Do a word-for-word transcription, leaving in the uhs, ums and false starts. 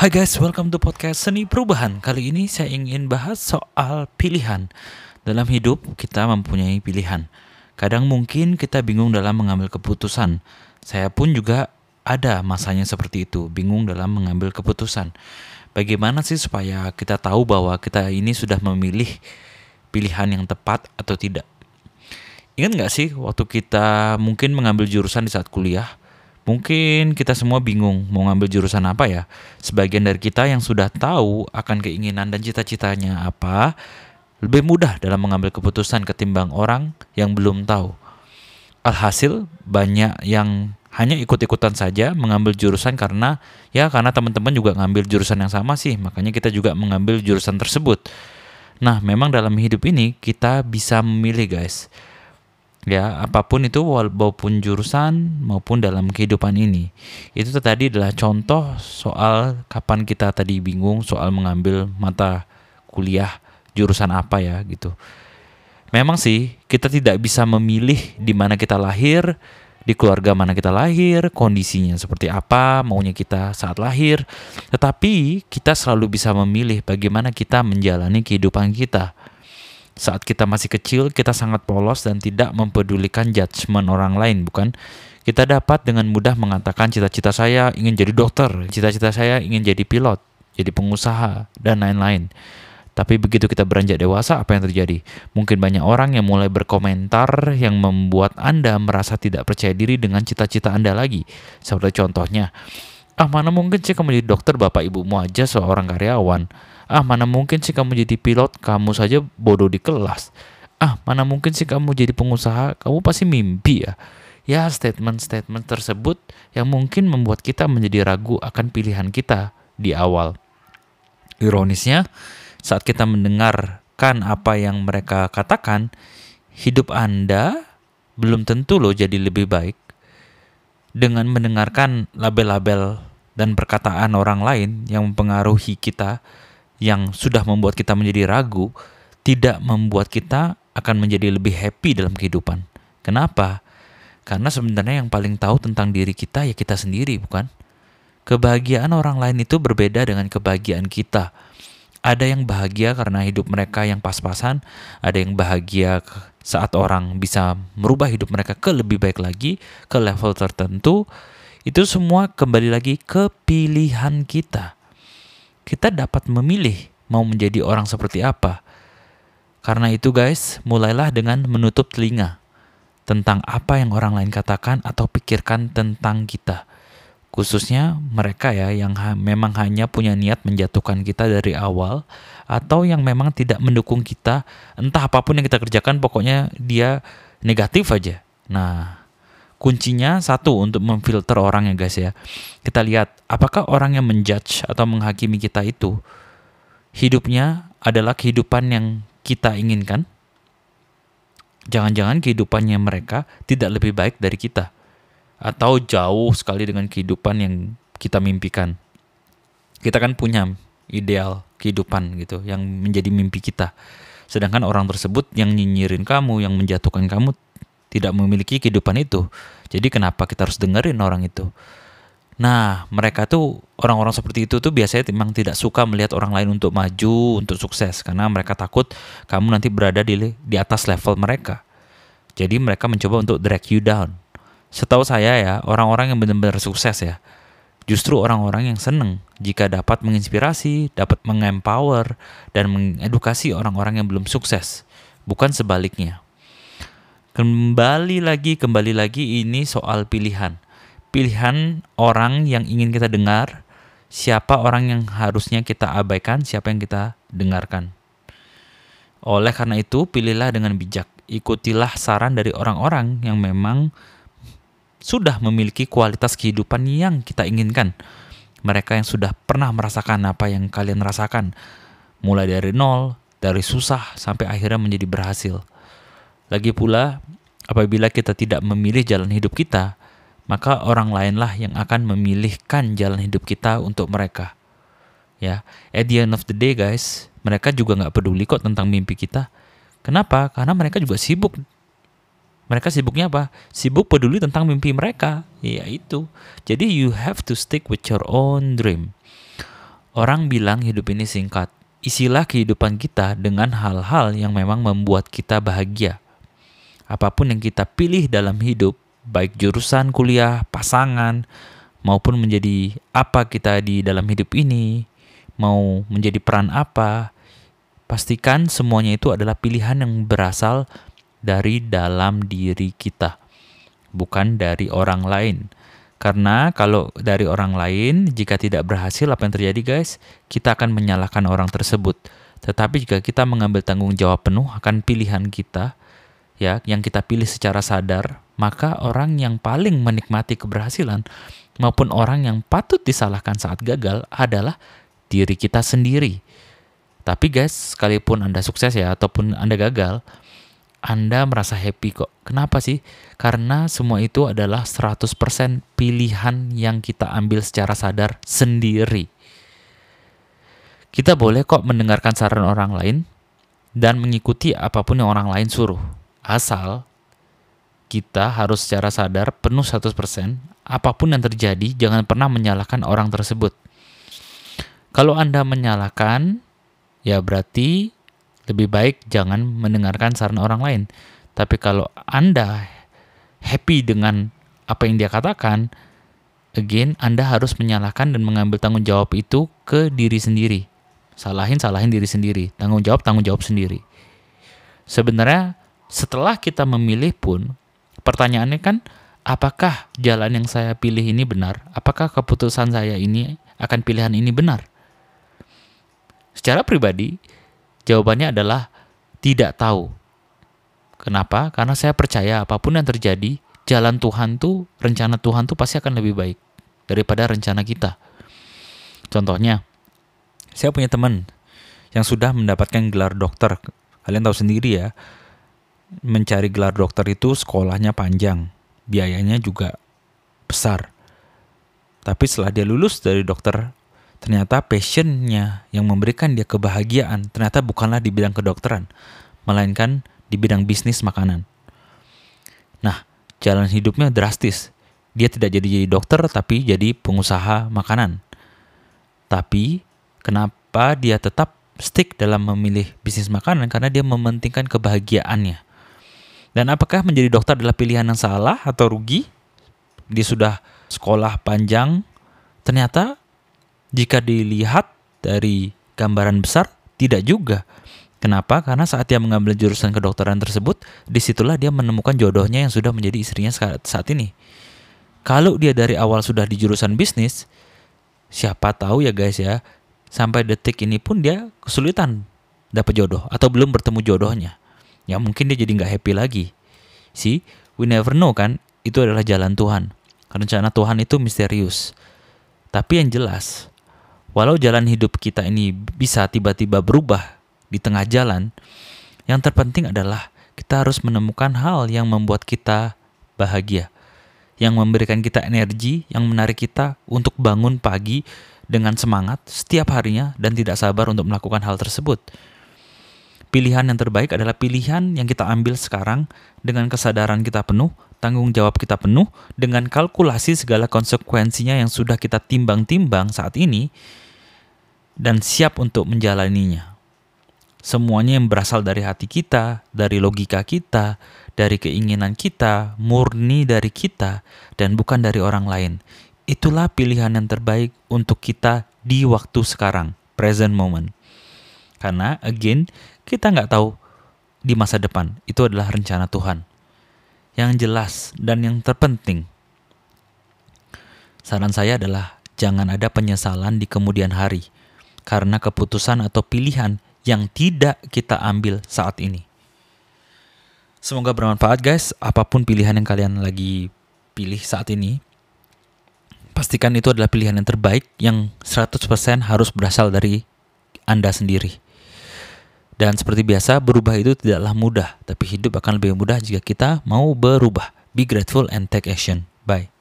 Hai guys, welcome to podcast Seni Perubahan. Kali ini saya ingin bahas soal pilihan. Dalam hidup kita mempunyai pilihan. Kadang mungkin kita bingung dalam mengambil keputusan. Saya pun juga ada masanya seperti itu, bingung dalam mengambil keputusan. Bagaimana sih supaya kita tahu bahwa kita ini sudah memilih pilihan yang tepat atau tidak? Ingat gak sih waktu kita mungkin mengambil jurusan di saat kuliah? Mungkin kita semua bingung mau ngambil jurusan apa ya. Sebagian dari kita yang sudah tahu akan keinginan dan cita-citanya apa, lebih mudah dalam mengambil keputusan ketimbang orang yang belum tahu. Alhasil banyak yang hanya ikut-ikutan saja mengambil jurusan karena ya karena teman-teman juga ngambil jurusan yang sama sih, makanya kita juga mengambil jurusan tersebut. Nah, memang dalam hidup ini kita bisa memilih guys. Ya, apapun itu walaupun jurusan maupun dalam kehidupan ini. Itu tadi adalah contoh soal kapan kita tadi bingung soal mengambil mata kuliah jurusan apa ya gitu. Memang sih kita tidak bisa memilih di mana kita lahir, di keluarga mana kita lahir, kondisinya seperti apa, maunya kita saat lahir. Tetapi kita selalu bisa memilih bagaimana kita menjalani kehidupan kita. Saat kita masih kecil, kita sangat polos dan tidak mempedulikan judgement orang lain, bukan? Kita dapat dengan mudah mengatakan cita-cita saya ingin jadi dokter, cita-cita saya ingin jadi pilot, jadi pengusaha, dan lain-lain. Tapi begitu kita beranjak dewasa, apa yang terjadi? Mungkin banyak orang yang mulai berkomentar yang membuat Anda merasa tidak percaya diri dengan cita-cita Anda lagi. Seperti contohnya, ah mana mungkin sih kamu jadi dokter, bapak ibumu aja seorang karyawan. Ah, mana mungkin sih kamu jadi pilot, kamu saja bodoh di kelas. Ah, mana mungkin sih kamu jadi pengusaha, kamu pasti mimpi ya. Ya, statement-statement tersebut yang mungkin membuat kita menjadi ragu akan pilihan kita di awal. Ironisnya, saat kita mendengarkan apa yang mereka katakan, hidup Anda belum tentu loh jadi lebih baik. Dengan mendengarkan label-label dan perkataan orang lain yang mempengaruhi kita, yang sudah membuat kita menjadi ragu, tidak membuat kita akan menjadi lebih happy dalam kehidupan. Kenapa? Karena sebenarnya yang paling tahu tentang diri kita ya kita sendiri, bukan? Kebahagiaan orang lain itu berbeda dengan kebahagiaan kita. Ada yang bahagia karena hidup mereka yang pas-pasan, ada yang bahagia saat orang bisa merubah hidup mereka ke lebih baik lagi, ke level tertentu. Itu semua kembali lagi ke pilihan kita. Kita dapat memilih mau menjadi orang seperti apa. Karena itu guys, mulailah dengan menutup telinga tentang apa yang orang lain katakan atau pikirkan tentang kita. Khususnya mereka ya yang ha- memang hanya punya niat menjatuhkan kita dari awal, atau yang memang tidak mendukung kita, entah apapun yang kita kerjakan pokoknya dia negatif aja. Nah, kuncinya satu untuk memfilter orang ya guys ya. Kita lihat apakah orang yang menjudge atau menghakimi kita itu hidupnya adalah kehidupan yang kita inginkan. Jangan-jangan kehidupannya mereka tidak lebih baik dari kita, atau jauh sekali dengan kehidupan yang kita mimpikan. Kita kan punya ideal kehidupan gitu yang menjadi mimpi kita. Sedangkan orang tersebut yang nyinyirin kamu, yang menjatuhkan kamu, tidak memiliki kehidupan itu. Jadi kenapa kita harus dengerin orang itu? Nah, mereka tuh orang-orang seperti itu tuh biasanya memang tidak suka melihat orang lain untuk maju, untuk sukses, karena mereka takut kamu nanti berada di di atas level mereka. Jadi mereka mencoba untuk drag you down. Setahu saya ya, orang-orang yang benar-benar sukses ya, justru orang-orang yang seneng jika dapat menginspirasi, dapat mengempower dan mengedukasi orang-orang yang belum sukses, bukan sebaliknya. Kembali lagi, kembali lagi ini soal pilihan. Pilihan orang yang ingin kita dengar, siapa orang yang harusnya kita abaikan, siapa yang kita dengarkan. Oleh karena itu, pilihlah dengan bijak. Ikutilah saran dari orang-orang yang memang sudah memiliki kualitas kehidupan yang kita inginkan. Mereka yang sudah pernah merasakan apa yang kalian rasakan. Mulai dari nol, dari susah, sampai akhirnya menjadi berhasil. Lagi pula, apabila kita tidak memilih jalan hidup kita, maka orang lainlah yang akan memilihkan jalan hidup kita untuk mereka. Ya, at the end of the day guys, mereka juga nggak peduli kok tentang mimpi kita. Kenapa? Karena mereka juga sibuk. Mereka sibuknya apa? Sibuk peduli tentang mimpi mereka. Ya itu. Jadi you have to stick with your own dream. Orang bilang hidup ini singkat. Isilah kehidupan kita dengan hal-hal yang memang membuat kita bahagia. Apapun yang kita pilih dalam hidup, baik jurusan kuliah, pasangan, maupun menjadi apa kita di dalam hidup ini, mau menjadi peran apa, pastikan semuanya itu adalah pilihan yang berasal dari dalam diri kita, bukan dari orang lain. Karena kalau dari orang lain, jika tidak berhasil, apa yang terjadi guys? Kita akan menyalahkan orang tersebut. Tetapi jika kita mengambil tanggung jawab penuh akan pilihan kita, ya, yang kita pilih secara sadar, maka orang yang paling menikmati keberhasilan maupun orang yang patut disalahkan saat gagal adalah diri kita sendiri. Tapi guys, sekalipun Anda sukses ya, ataupun Anda gagal, Anda merasa happy kok. Kenapa sih? Karena semua itu adalah seratus persen pilihan yang kita ambil secara sadar sendiri. Kita boleh kok mendengarkan saran orang lain dan mengikuti apapun yang orang lain suruh. Asal kita harus secara sadar penuh seratus persen, apapun yang terjadi jangan pernah menyalahkan orang tersebut. Kalau Anda menyalahkan, ya berarti lebih baik jangan mendengarkan saran orang lain. Tapi kalau Anda happy dengan apa yang dia katakan, again, Anda harus menyalahkan dan mengambil tanggung jawab itu ke diri sendiri. Salahin, salahin diri sendiri. Tanggung jawab, tanggung jawab sendiri. Sebenarnya setelah kita memilih pun, pertanyaannya kan, apakah jalan yang saya pilih ini benar? Apakah keputusan saya ini akan pilihan ini benar? Secara pribadi, jawabannya adalah tidak tahu. Kenapa? Karena saya percaya apapun yang terjadi, jalan Tuhan tuh, rencana Tuhan tuh pasti akan lebih baik daripada rencana kita. Contohnya, saya punya teman yang sudah mendapatkan gelar dokter. Kalian tahu sendiri ya, mencari gelar dokter itu sekolahnya panjang, biayanya juga besar. Tapi setelah dia lulus dari dokter, ternyata passionnya yang memberikan dia kebahagiaan ternyata bukanlah di bidang kedokteran, melainkan di bidang bisnis makanan. Nah, jalan hidupnya drastis. Dia tidak jadi jadi dokter, tapi jadi pengusaha makanan. Tapi, kenapa dia tetap stick dalam memilih bisnis makanan? Karena dia mementingkan kebahagiaannya. Dan apakah menjadi dokter adalah pilihan yang salah atau rugi? Dia sudah sekolah panjang, ternyata jika dilihat dari gambaran besar, tidak juga. Kenapa? Karena saat dia mengambil jurusan kedokteran tersebut, disitulah dia menemukan jodohnya yang sudah menjadi istrinya saat ini. Kalau dia dari awal sudah di jurusan bisnis, siapa tahu ya guys ya, sampai detik ini pun dia kesulitan dapat jodoh atau belum bertemu jodohnya. Ya mungkin dia jadi nggak happy lagi. See, we never know kan, itu adalah jalan Tuhan. Rencana Tuhan itu misterius. Tapi yang jelas, walau jalan hidup kita ini bisa tiba-tiba berubah di tengah jalan, yang terpenting adalah kita harus menemukan hal yang membuat kita bahagia, yang memberikan kita energi, yang menarik kita untuk bangun pagi dengan semangat setiap harinya dan tidak sabar untuk melakukan hal tersebut. Pilihan yang terbaik adalah pilihan yang kita ambil sekarang dengan kesadaran kita penuh, tanggung jawab kita penuh, dengan kalkulasi segala konsekuensinya yang sudah kita timbang-timbang saat ini, dan siap untuk menjalaninya. Semuanya yang berasal dari hati kita, dari logika kita, dari keinginan kita, murni dari kita, dan bukan dari orang lain. Itulah pilihan yang terbaik untuk kita di waktu sekarang, present moment. Karena, again, kita nggak tahu di masa depan. Itu adalah rencana Tuhan. Yang jelas dan yang terpenting, saran saya adalah jangan ada penyesalan di kemudian hari karena keputusan atau pilihan yang tidak kita ambil saat ini. Semoga bermanfaat guys. Apapun pilihan yang kalian lagi pilih saat ini, pastikan itu adalah pilihan yang terbaik yang seratus persen harus berasal dari Anda sendiri. Dan seperti biasa, berubah itu tidaklah mudah, tapi hidup akan lebih mudah jika kita mau berubah. Be grateful and take action. Bye.